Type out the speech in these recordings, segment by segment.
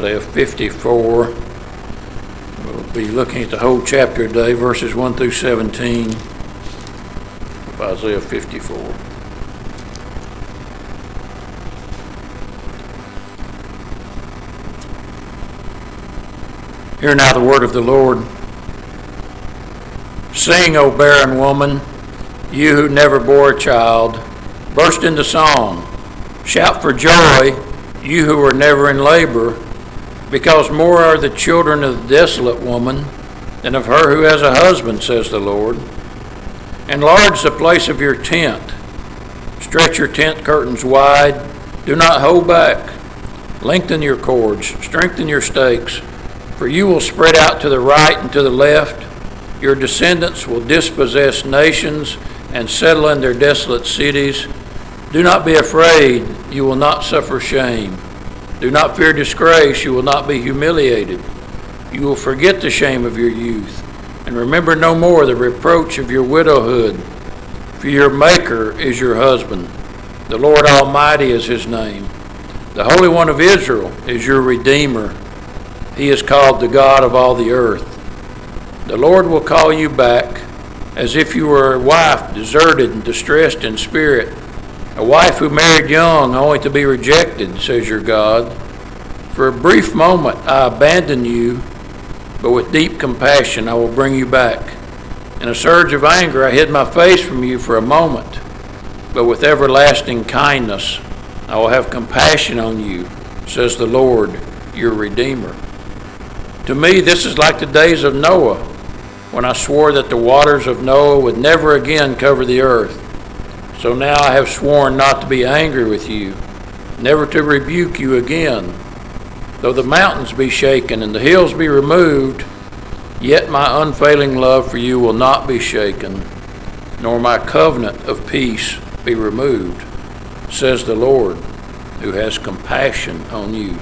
Isaiah 54. We'll be looking at the whole chapter today, verses 1 through 17 of Isaiah 54. Hear now the word of the Lord. Sing, O barren woman, you who never bore a child. Burst into song. Shout for joy, you who were never in labor, because more are the children of the desolate woman than of her who has a husband, says the Lord. Enlarge the place of your tent. Stretch your tent curtains wide. Do not hold back. Lengthen your cords. Strengthen your stakes. For you will spread out to the right and to the left. Your descendants will dispossess nations and settle in their desolate cities. Do not be afraid, you will not suffer shame. Do not fear disgrace, you will not be humiliated. You will forget the shame of your youth, and remember no more the reproach of your widowhood. For your Maker is your husband. The Lord Almighty is his name. The Holy One of Israel is your Redeemer. He is called the God of all the earth. The Lord will call you back as if you were a wife deserted and distressed in spirit, a wife who married young only to be rejected, says your God. For a brief moment I abandoned you, but with deep compassion I will bring you back. In a surge of anger I hid my face from you for a moment, but with everlasting kindness I will have compassion on you, says the Lord, your Redeemer. To me this is like the days of Noah, when I swore that the waters of Noah would never again cover the earth. So now I have sworn not to be angry with you, never to rebuke you again. Though the mountains be shaken and the hills be removed, yet my unfailing love for you will not be shaken, nor my covenant of peace be removed, says the Lord, who has compassion on you.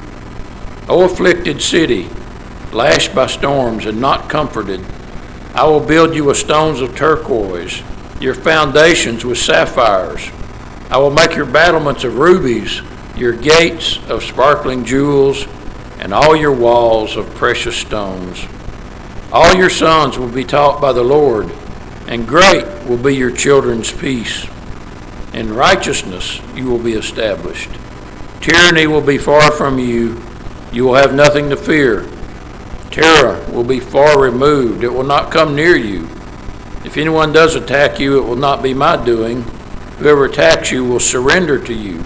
O afflicted city, lashed by storms and not comforted, I will build you with stones of turquoise, your foundations with sapphires. I will make your battlements of rubies, your gates of sparkling jewels, and all your walls of precious stones. All your sons will be taught by the Lord, and great will be your children's peace. In righteousness you will be established. Tyranny will be far from you. You will have nothing to fear. Terror will be far removed. It will not come near you. If anyone does attack you, it will not be my doing. Whoever attacks you will surrender to you.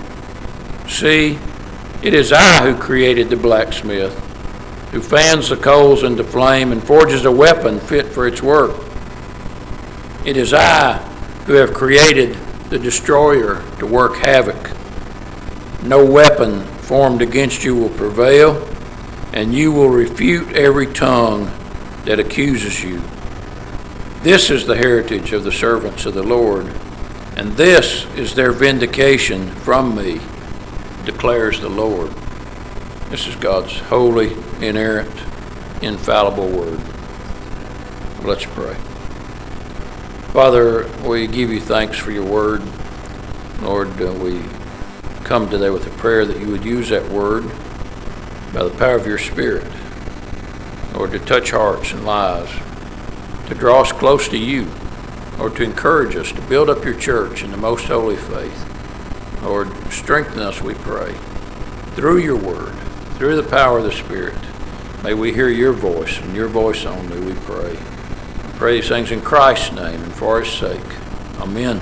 See, it is I who created the blacksmith, who fans the coals into flame and forges a weapon fit for its work. It is I who have created the destroyer to work havoc. No weapon formed against you will prevail, and you will refute every tongue that accuses you. This is the heritage of the servants of the Lord, and this is their vindication from me, declares the Lord. This is God's holy, inerrant, infallible word. Let's pray. Father, we give you thanks for your word. Lord, we come today with a prayer that you would use that word by the power of your Spirit, Lord, to touch hearts and lives, to draw us close to you, or to encourage us to build up your church in the most holy faith. Lord, strengthen us, we pray, through your word, through the power of the Spirit. May we hear your voice and your voice only, we pray. We pray these things in Christ's name and for his sake. Amen.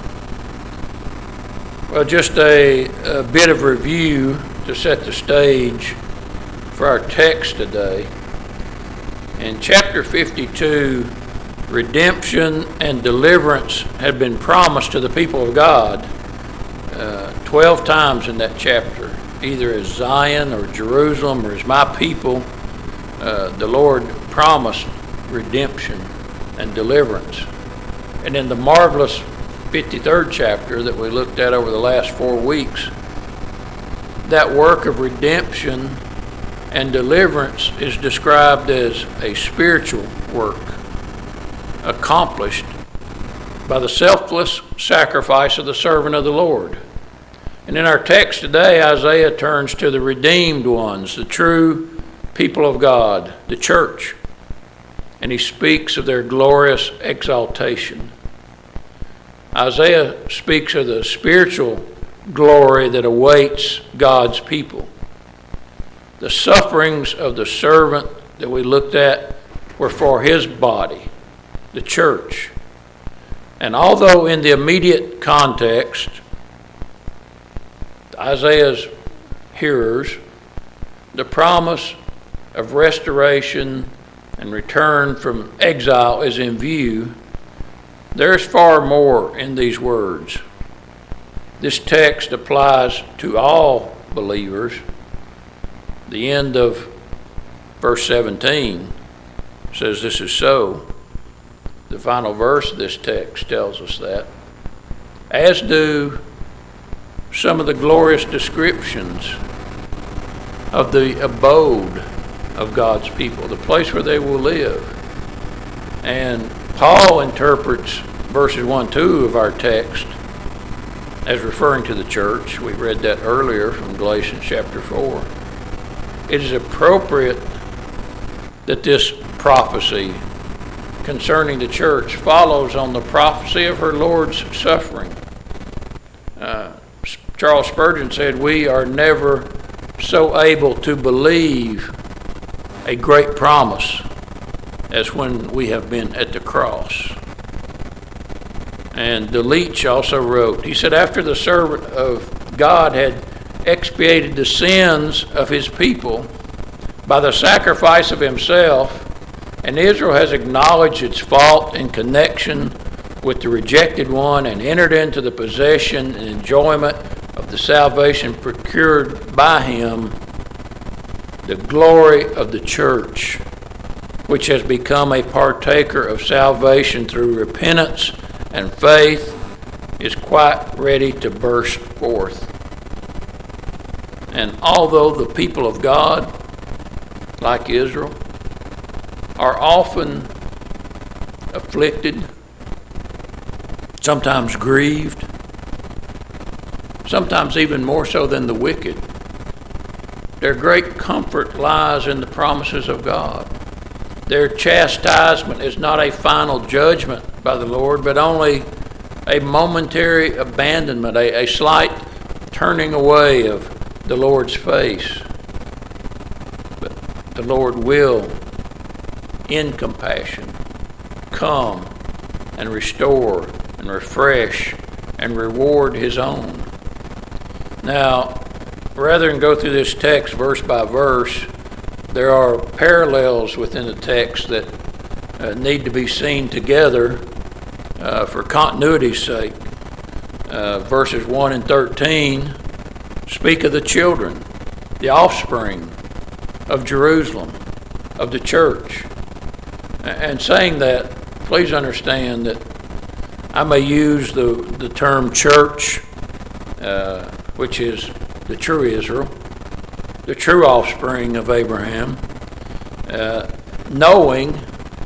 Well, just a bit of review to set the stage for our text today. In chapter 52, redemption and deliverance had been promised to the people of God 12 times in that chapter, either as Zion or Jerusalem or as my people. The Lord promised redemption and deliverance. And in the marvelous 53rd chapter that we looked at over the last 4 weeks, that work of redemption and deliverance is described as a spiritual work accomplished by the selfless sacrifice of the servant of the Lord. And in our text today, Isaiah turns to the redeemed ones, the true people of God, the church, and he speaks of their glorious exaltation. Isaiah speaks of the spiritual glory that awaits God's people. The sufferings of the servant that we looked at were for his body, the church. And although in the immediate context, Isaiah's hearers, the promise of restoration and return from exile is in view, there's far more in these words. This text applies to all believers. The end of verse 17 says this is so. The final verse of this text tells us that, as do some of the glorious descriptions of the abode of God's people, the place where they will live. And Paul interprets verses 1 and 2 of our text as referring to the church. We read that earlier from Galatians chapter 4. It is appropriate that this prophecy concerning the church follows on the prophecy of her Lord's suffering. Charles Spurgeon said, "We are never so able to believe a great promise as when we have been at the cross." And DeLeach also wrote, he said, "After the servant of God had expiated the sins of his people by the sacrifice of himself, and Israel has acknowledged its fault in connection with the rejected one and entered into the possession and enjoyment of the salvation procured by him, the glory of the church, which has become a partaker of salvation through repentance and faith, is quite ready to burst forth." And although the people of God, like Israel, are often afflicted, sometimes grieved, sometimes even more so than the wicked, their great comfort lies in the promises of God. Their chastisement is not a final judgment by the Lord, but only a momentary abandonment, a slight turning away of the Lord's face. But the Lord will, in compassion, come and restore and refresh and reward his own. Now, rather than go through this text verse by verse, there are parallels within the text that need to be seen together for continuity's sake. Verses 1 and 13 speak of the children, the offspring of Jerusalem, of the church. And saying that, please understand that I may use the term church, which is the true Israel, the true offspring of Abraham, knowing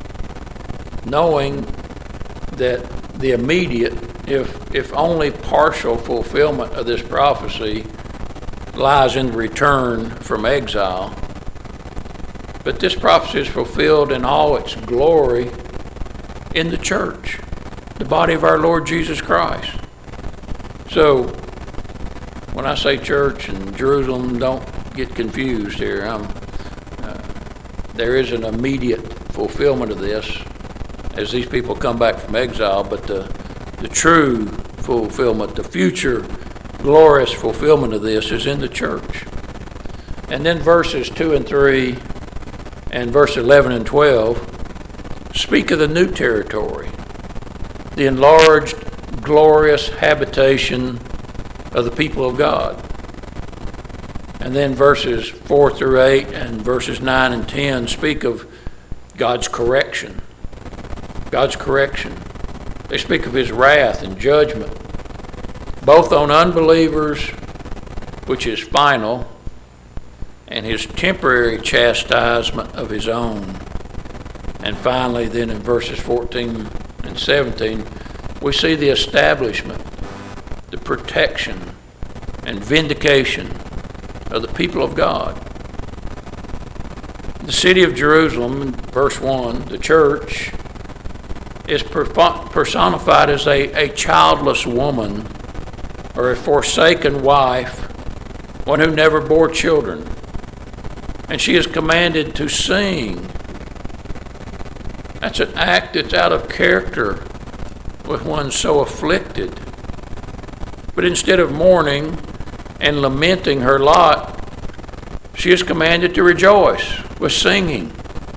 that the immediate, if only partial fulfillment of this prophecy lies in return from exile. But this prophecy is fulfilled in all its glory in the church, the body of our Lord Jesus Christ. So when I say church and Jerusalem, don't get confused here. There is an immediate fulfillment of this as these people come back from exile, but the true fulfillment, the future glorious fulfillment of this is in the church. And then verses 2 and 3 and verse 11 and 12 speak of the new territory, the enlarged, glorious habitation of the people of God. And then verses 4 through 8 and verses 9 and 10 speak of God's correction. God's correction. They speak of his wrath and judgment, both on unbelievers, which is final, and his temporary chastisement of his own. And finally, then in verses 14 and 17, we see the establishment, the protection, and vindication of the people of God. The city of Jerusalem, in verse 1, the church, is personified as a childless woman or a forsaken wife, one who never bore children. And she is commanded to sing. That's an act that's out of character with one so afflicted. But instead of mourning and lamenting her lot, she is commanded to rejoice with singing.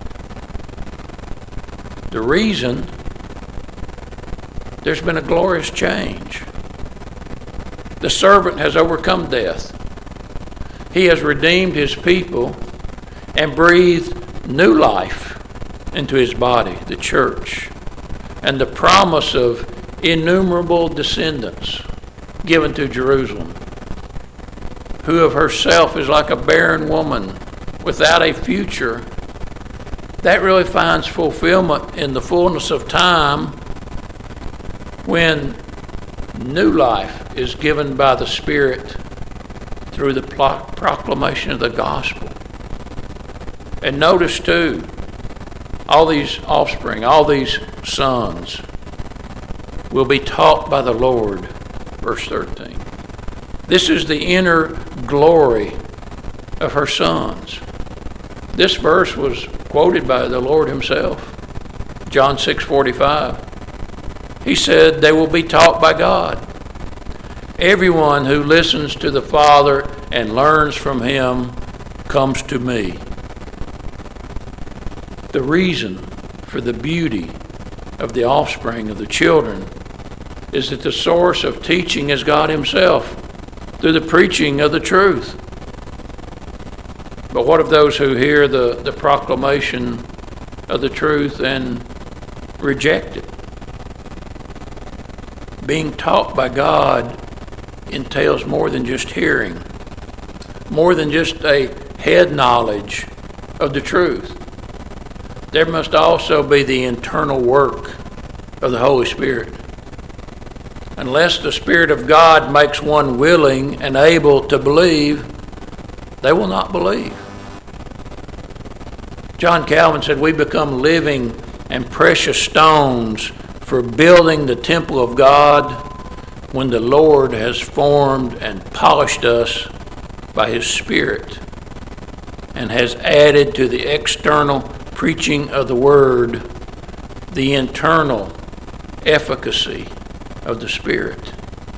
The reason, there's been a glorious change. The servant has overcome death. He has redeemed his people and breathed new life into his body, the church, and the promise of innumerable descendants given to Jerusalem, who of herself is like a barren woman without a future. That really finds fulfillment in the fullness of time when new life is given by the Spirit through the proclamation of the gospel. And notice too, all these offspring, all these sons will be taught by the Lord, verse 13. This is the inner glory of her sons. This verse was quoted by the Lord himself, John 6:45. He said, they will be taught by God. Everyone who listens to the Father and learns from him comes to me. The reason for the beauty of the offspring of the children is that the source of teaching is God himself through the preaching of the truth. But what of those who hear the proclamation of the truth and reject it? Being taught by God entails more than just hearing, more than just a head knowledge of the truth. There must also be the internal work of the Holy Spirit. Unless the Spirit of God makes one willing and able to believe, they will not believe. John Calvin said, we become living and precious stones for building the temple of God when the Lord has formed and polished us by his Spirit and has added to the external preaching of the Word the internal efficacy of the Spirit.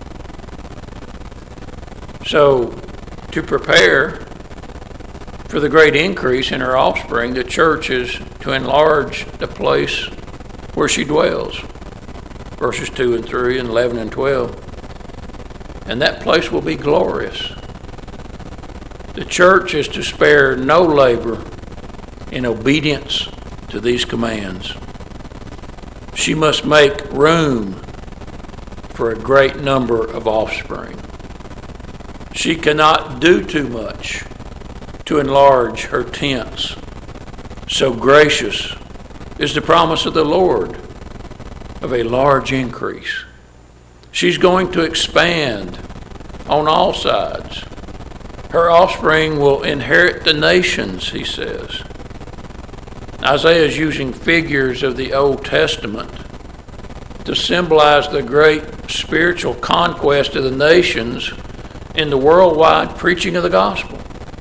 So, to prepare for the great increase in her offspring, the church is to enlarge the place where she dwells. Verses 2 and 3 and 11 and 12. And that place will be glorious. The church is to spare no labor in obedience to these commands. She must make room for a great number of offspring. She cannot do too much to enlarge her tents. So gracious is the promise of the Lord of a large increase. She's going to expand on all sides. Her offspring will inherit the nations, he says. Isaiah is using figures of the Old Testament to symbolize the great spiritual conquest of the nations in the worldwide preaching of the gospel.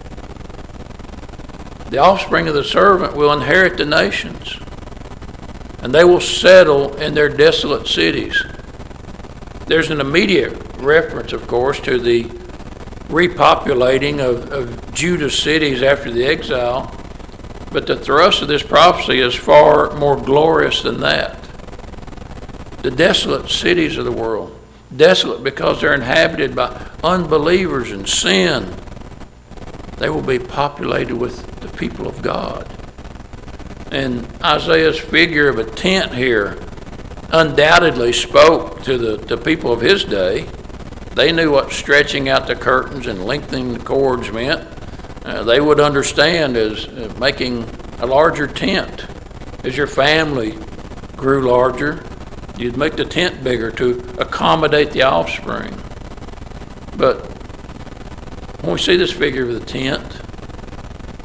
The offspring of the servant will inherit the nations, and they will settle in their desolate cities. There's an immediate reference, of course, to the repopulating of Judah's cities after the exile, but the thrust of this prophecy is far more glorious than that. The desolate cities of the world, desolate because they're inhabited by unbelievers and sin, they will be populated with the people of God. And Isaiah's figure of a tent here undoubtedly spoke to the people of his day. They knew what stretching out the curtains and lengthening the cords meant. They would understand as making a larger tent. As your family grew larger, you'd make the tent bigger to accommodate the offspring. But when we see this figure of the tent,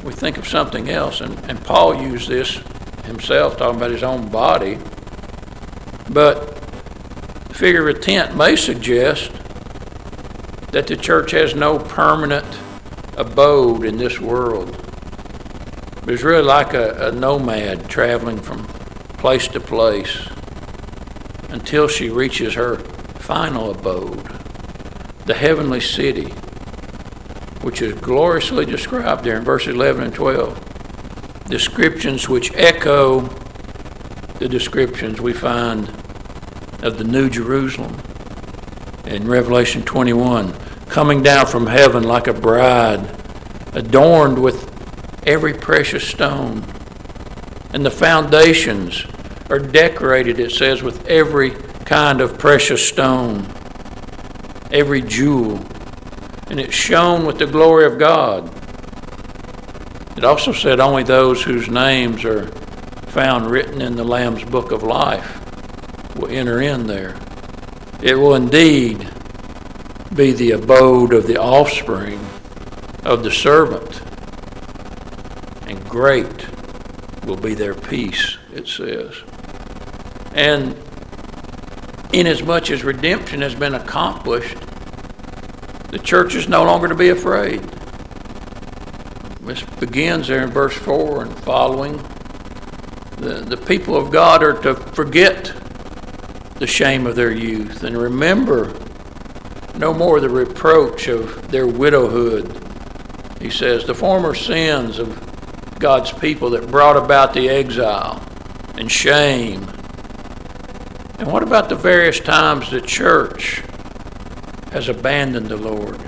we think of something else. And Paul used this himself, talking about his own body. But the figure of a tent may suggest that the church has no permanent abode in this world. It's really like a nomad traveling from place to place until she reaches her final abode, the heavenly city, which is gloriously described there in verses 11 and 12. Descriptions which echo the descriptions we find of the New Jerusalem in Revelation 21, coming down from heaven like a bride, adorned with every precious stone. And the foundations are decorated, it says, with every kind of precious stone, every jewel, and it's shone with the glory of God. It also said only those whose names are found written in the Lamb's book of life will enter in there. It will indeed be the abode of the offspring of the servant, and great will be their peace, it says. And inasmuch as redemption has been accomplished, the church is no longer to be afraid. This begins there in verse 4 and following. The people of God are to forget the shame of their youth and remember no more the reproach of their widowhood. He says, the former sins of God's people that brought about the exile and shame. And what about the various times the church has abandoned the Lord?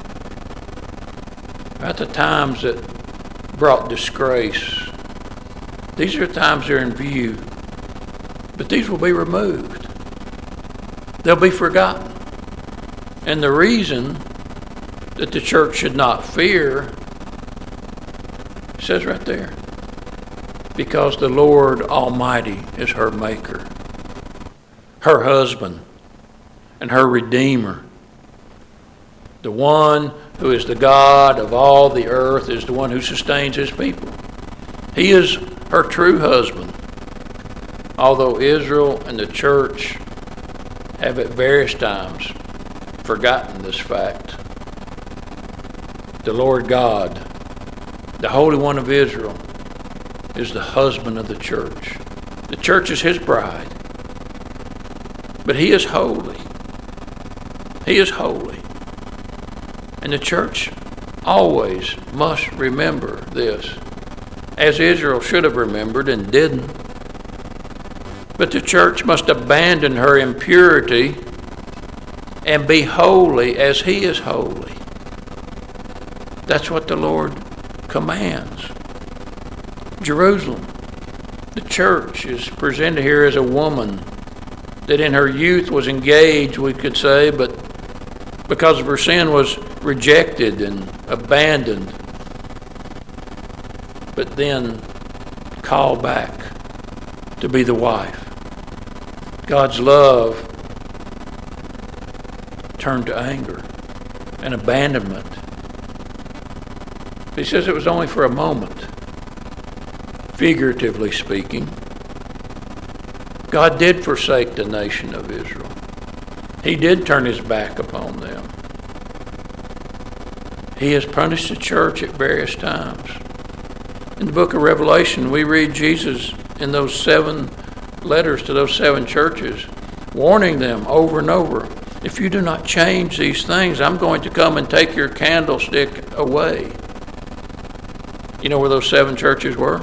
About the times that brought disgrace. These are times they're in view, but these will be removed. They'll be forgotten. And the reason that the church should not fear, it says right there, because the Lord Almighty is her maker, her husband, and her redeemer. The one who is the God of all the earth is the one who sustains his people. He is her true husband. Although Israel and the church have at various times forgotten this fact, the Lord God, the Holy One of Israel, is the husband of the church. The church is his bride. But he is holy. He is holy. And the church always must remember this, as Israel should have remembered and didn't. But the church must abandon her impurity and be holy as he is holy. That's what the Lord commands. Jerusalem, the church, is presented here as a woman that in her youth was engaged, we could say, but because of her sin was rejected and abandoned, but then called back to be the wife. God's love turned to anger and abandonment. He says it was only for a moment. Figuratively speaking, God did forsake the nation of Israel. He did turn his back upon them. He has punished the church at various times. In the book of Revelation, we read Jesus in those 7 letters to those 7 churches, warning them over and over, if you do not change these things, I'm going to come and take your candlestick away. You know where those 7 churches were?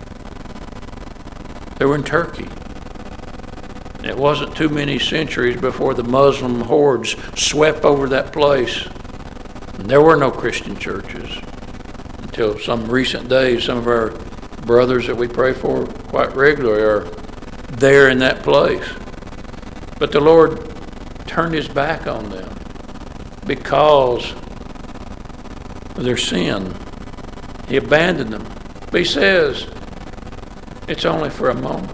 They were in Turkey. And it wasn't too many centuries before the Muslim hordes swept over that place. And there were no Christian churches until some recent days. Some of our brothers that we pray for quite regularly are there in that place. But the Lord turned his back on them because of their sin. He abandoned them. But he says it's only for a moment.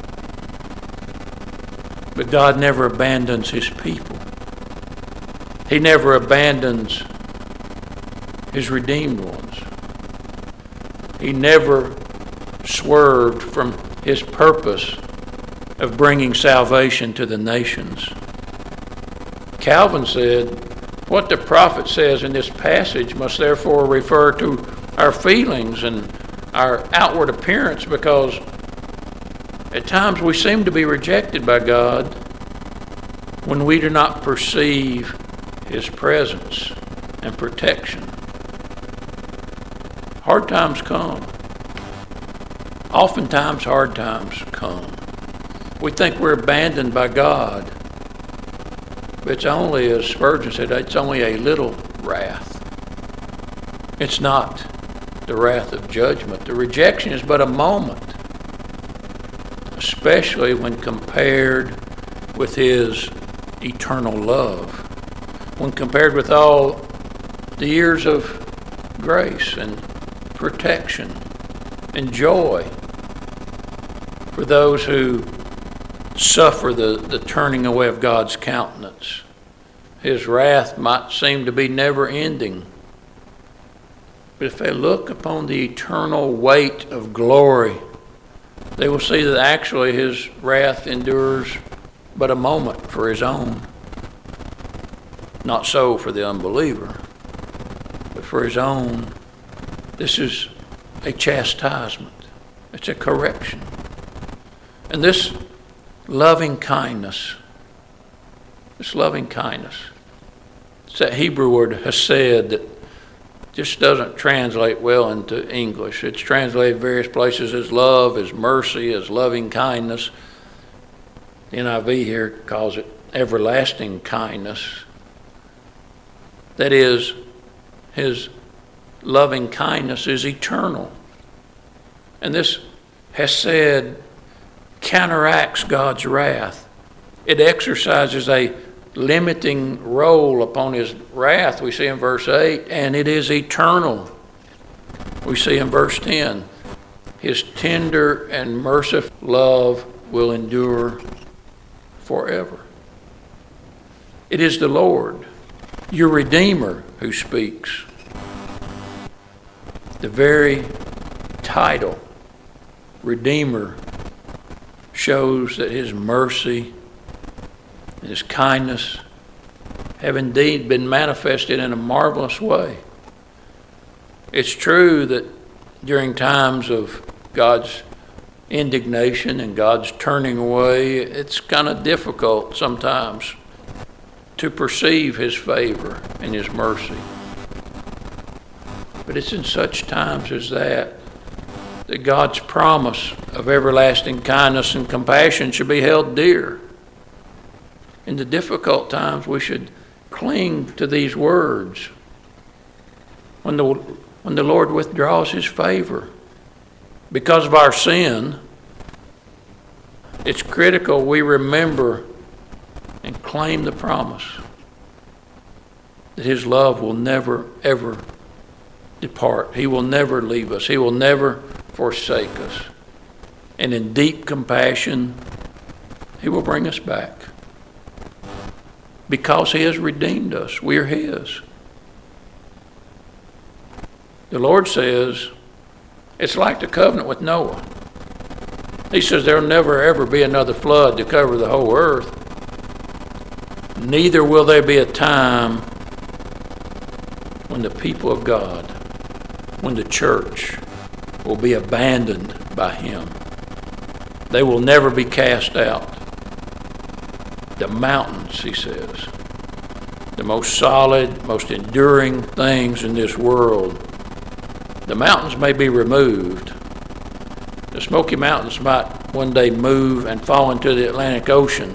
But God never abandons his people. He never abandons his redeemed ones. He never swerved from his purpose of bringing salvation to the nations. Calvin said, what the prophet says in this passage must therefore refer to our feelings and our outward appearance, because at times we seem to be rejected by God when we do not perceive his presence and protection. Hard times come. Oftentimes hard times come. We think we're abandoned by God. But it's only, as Spurgeon said, it's only a little wrath. It's not the wrath of judgment. The rejection is but a moment, especially when compared with his eternal love, when compared with all the years of grace and protection and joy for those who suffer the turning away of God's countenance. His wrath might seem to be never ending. But if they look upon the eternal weight of glory, they will see that actually his wrath endures but a moment for his own. Not so for the unbeliever, but for his own. This is a chastisement. It's a correction. And this loving kindness, it's that Hebrew word hesed that just doesn't translate well into English. It's translated various places as love, as mercy, as loving kindness. The NIV here calls it everlasting kindness. That is, his loving kindness is eternal. And this hesed counteracts God's wrath. It exercises a limiting role upon his wrath, we see in verse 8, and it is eternal. We see in verse 10, his tender and merciful love will endure forever. It is the Lord, your Redeemer, who speaks. The very title, Redeemer, shows that his mercy and his kindness have indeed been manifested in a marvelous way. It's true that during times of God's indignation and God's turning away, it's kind of difficult sometimes to perceive his favor and his mercy. But it's in such times as that God's promise of everlasting kindness and compassion should be held dear. In the difficult times, we should cling to these words. When the Lord withdraws his favor because of our sin, it's critical we remember and claim the promise that his love will never, ever depart. He will never leave us. He will never forsake us. And in deep compassion, he will bring us back. Because he has redeemed us. We are his. The Lord says, it's like the covenant with Noah. He says there will never ever be another flood to cover the whole earth. Neither will there be a time when the people of God, when the church will be abandoned by him. They will never be cast out. The mountains, he says, the most solid, most enduring things in this world, the mountains may be removed. The Smoky Mountains might one day move and fall into the Atlantic Ocean.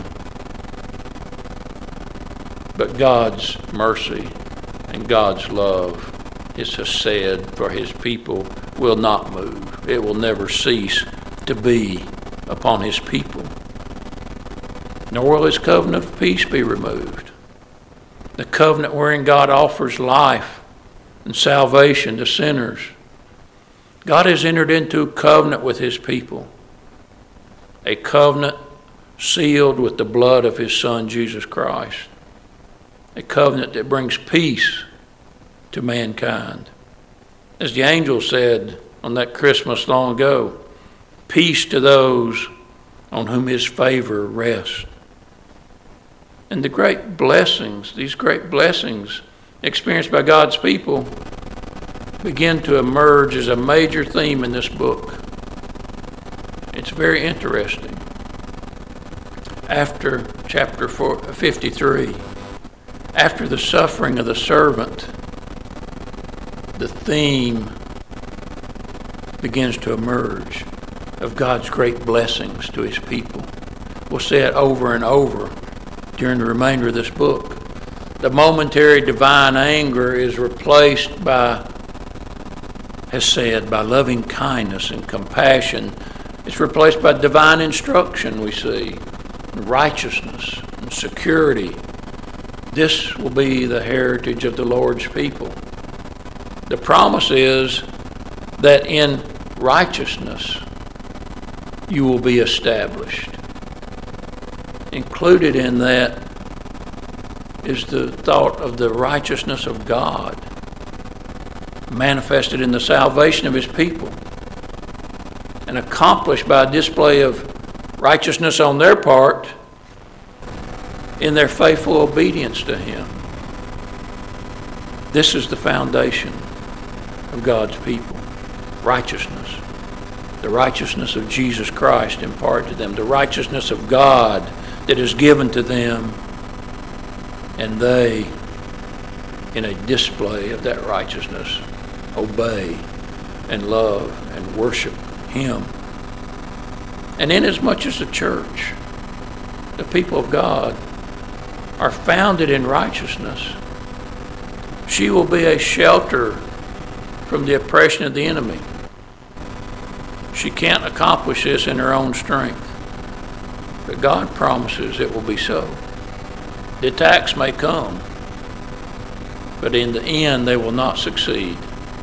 But God's mercy and God's love, his hesed for his people, will not move. It will never cease to be upon his people. Nor will his covenant of peace be removed. The covenant wherein God offers life and salvation to sinners. God has entered into a covenant with his people. A covenant sealed with the blood of his Son, Jesus Christ. A covenant that brings peace to mankind. As the angel said on that Christmas long ago. Peace to those on whom his favor rests. And the great blessings, these great blessings experienced by God's people begin to emerge as a major theme in this book. It's very interesting. After chapter 53, after the suffering of the servant, the theme begins to emerge of God's great blessings to his people. We'll see it over and over during the remainder of this book. The momentary divine anger is replaced by loving kindness and compassion. It's replaced by divine instruction, we see, and righteousness and security. This will be the heritage of the Lord's people. The promise is that in righteousness you will be established. Included in that is the thought of the righteousness of God manifested in the salvation of his people and accomplished by a display of righteousness on their part in their faithful obedience to him. This is the foundation of God's people. Righteousness. The righteousness of Jesus Christ imparted to them. The righteousness of God that is given to them. And they, in a display of that righteousness, obey and love and worship him. And inasmuch as the church, the people of God, are founded in righteousness, she will be a shelter from the oppression of the enemy. She can't accomplish this in her own strength, but God promises it will be so. The attacks may come, but in the end they will not succeed.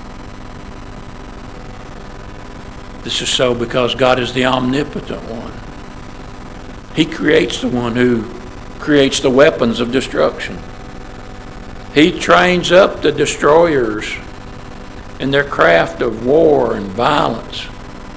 This is so because God is the omnipotent one. He creates the one who creates the weapons of destruction. He trains up the destroyers in their craft of war and violence.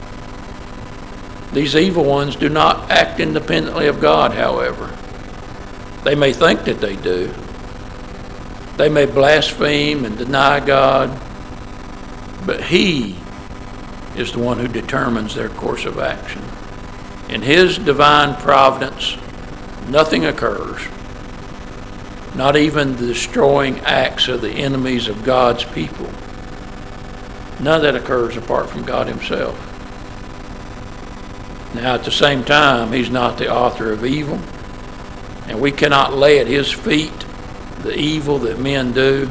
These evil ones do not act independently of God, however. They may think that they do. They may blaspheme and deny God, but he is the one who determines their course of action. In his divine providence, nothing occurs, not even the destroying acts of the enemies of God's people. None of that occurs apart from God himself. Now, at the same time, he's not the author of evil, and we cannot lay at his feet the evil that men do.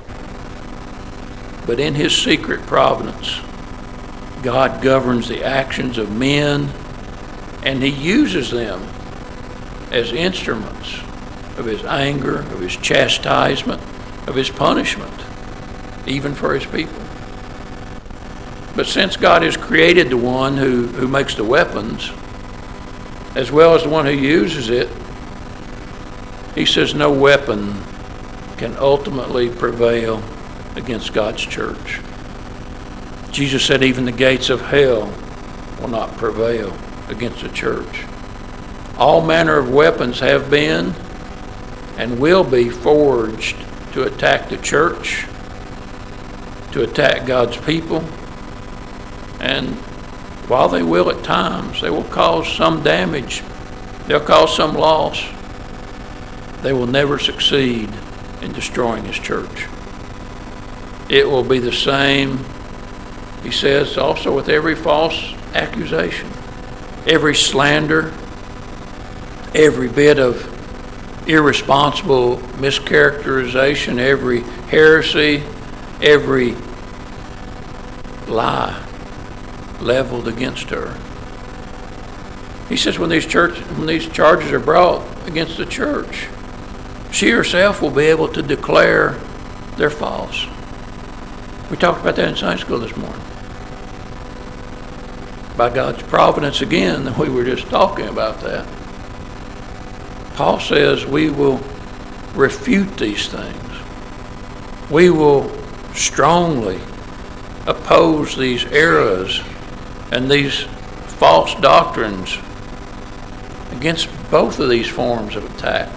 But in his secret providence, God governs the actions of men, and he uses them as instruments of his anger, of his chastisement, of his punishment, even for his people. But since God has created the one who makes the weapons, as well as the one who uses it, he says no weapon can ultimately prevail against God's church. Jesus said even the gates of hell will not prevail against the church. All manner of weapons have been and will be forged to attack the church, to attack God's people, and while they will at times, they will cause some damage, they'll cause some loss, they will never succeed in destroying his church. It will be the same, he says, also with every false accusation, every slander, every bit of irresponsible mischaracterization, every heresy, every lie leveled against her. He says when these charges are brought against the church, she herself will be able to declare they're false. We talked about that in Sunday school this morning. By God's providence again, we were just talking about that. Paul says we will refute these things. We will strongly oppose these eras and these false doctrines against both of these forms of attack.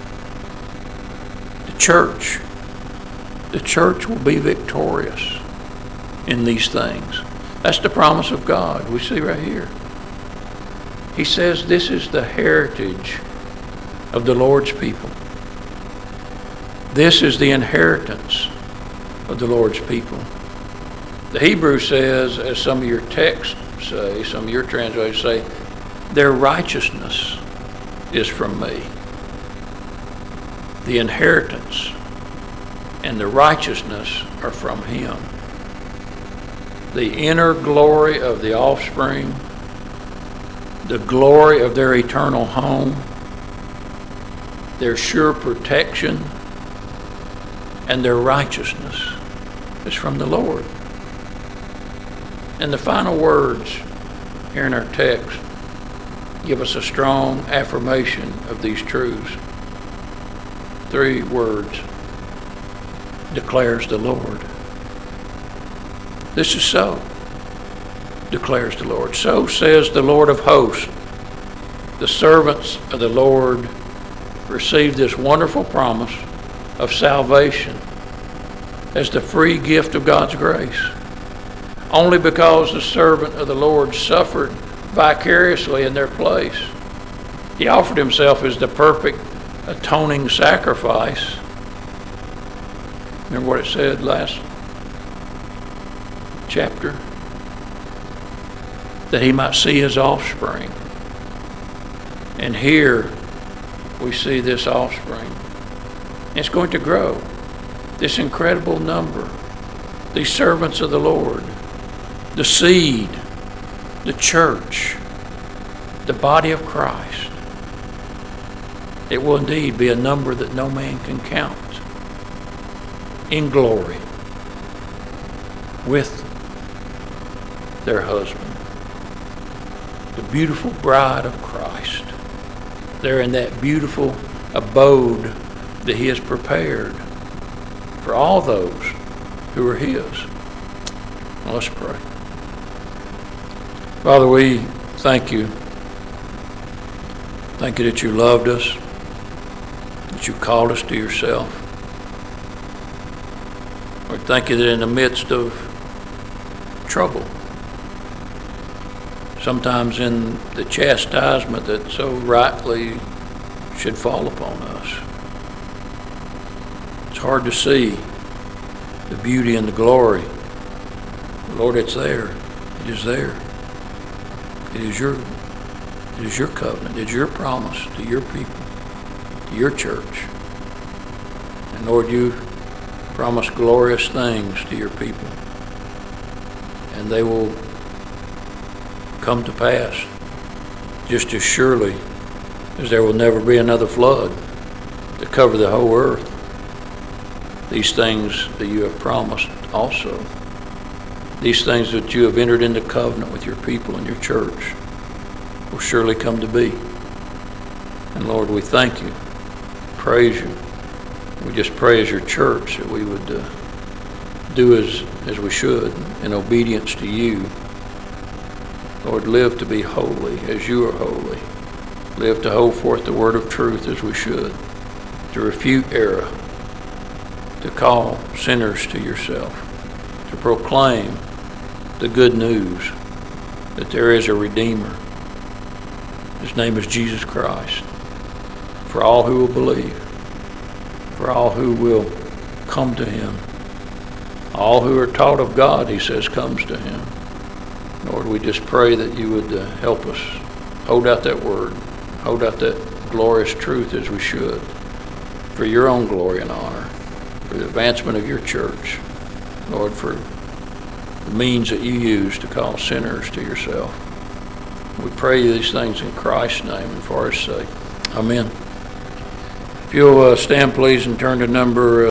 The church will be victorious in these things. That's the promise of God we see right here. He says this is the heritage of the Lord's people. This is the inheritance of the Lord's people. The Hebrew says, as some of your texts say, some of your translators say, their righteousness is from me. The inheritance and the righteousness are from him. The inner glory of the offspring, the glory of their eternal home, their sure protection, and their righteousness is from the Lord. And the final words here in our text give us a strong affirmation of these truths. 3 words: declares the Lord. This is so, declares the Lord. So says the Lord of hosts. The servants of the Lord receive this wonderful promise of salvation as the free gift of God's grace. Only because the servant of the Lord suffered vicariously in their place. He offered himself as the perfect atoning sacrifice. Remember what it said last chapter? That he might see his offspring. And here we see this offspring. It's going to grow. This incredible number. These servants of the Lord. The seed. The church. The body of Christ. It will indeed be a number that no man can count. In glory. With their husband. The beautiful bride of Christ. They're in that beautiful abode that he has prepared for all those who are his. Well, let's pray. Father, we thank you. Thank you that you loved us, that you called us to yourself. Lord, thank you that in the midst of trouble, sometimes in the chastisement that so rightly should fall upon us, it's hard to see the beauty and the glory. Lord, it's there. It is there. It is your covenant. It is your promise to your people, to your church. And Lord, you promise glorious things to your people. And they will come to pass just as surely as there will never be another flood to cover the whole earth. These things that you have promised also. These things that you have entered into covenant with your people and your church will surely come to be. And Lord, we thank you, praise you. We just pray as your church that we would do as we should in obedience to you. Lord, live to be holy as you are holy. Live to hold forth the word of truth as we should. To refute error. To call sinners to yourself. To proclaim the good news that there is a Redeemer. His name is Jesus Christ. For all who will believe. For all who will come to him. All who are taught of God, he says, comes to him. Lord, we just pray that you would help us hold out that word, hold out that glorious truth as we should, for your own glory and honor, for the advancement of your church. Lord, for the means that you use to call sinners to yourself. We pray these things in Christ's name and for his sake. Amen. If you'll stand, please, and turn to number